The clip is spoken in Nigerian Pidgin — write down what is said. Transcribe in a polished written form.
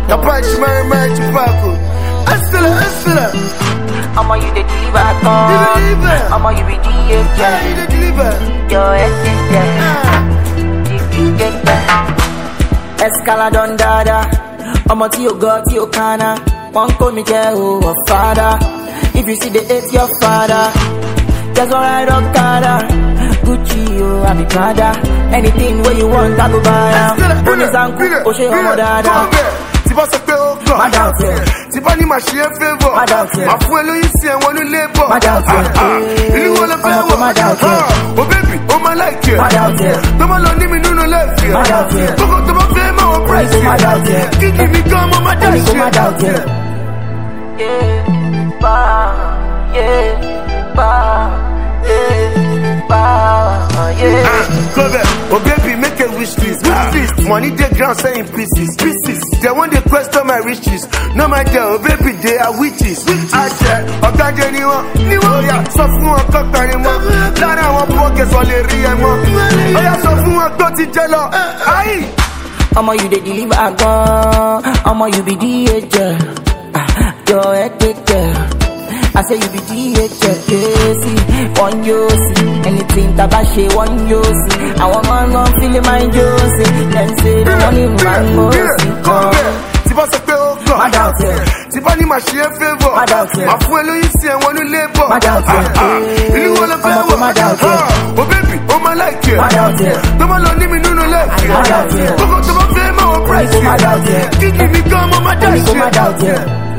Capaz my Chupaco. Hustler. I'ma you the deliver, I'ma you be the You the deliver. your Escaladon dada, I'ma to your God, to your kana. One call me Jeho, father. If you see the hate your father, that's alright, Okada. Gucci, oh, I be Prada. Anything where you want, I go buy. Bonus and cook, Oshe, Dada. Tu vas sauter au corps. Madame, tu vas ni marcher un favor. Madame, ma foi, le ici, on nous les bords. Madame, il nous le fait. Oh baby, oh my like it. Madame, don't want to me no left here. Madame, don't go to my family, my price. Madame, give me come on my dash. Go back. Oh baby, make a wish list. Money they ground saying pieces. They want to question my riches. No my girl, baby, they are witches. I said, oh God, anyone, yeah, so fun and talk anymore. Lara one pockets on the real more. Oh yeah, so fun and talk to jello. Aye. I'ma you the deliver, I'ma you be the agent. Your head take care. I say you be the see, one you see, anything tabashi, one you see. I want man gon' feel it, mind you see. Then say the money man go see. Tu vas sauter au corps. Madame, tu vas ni marcher un favor. Madame, ma foi, le ici, on nous les bords. Madame, il nous le fait. Oh baby, oh my like it. Madame, don't want to me no left here. Madame, don't go to my family, my price. Madame, give me come on my dash. Madame,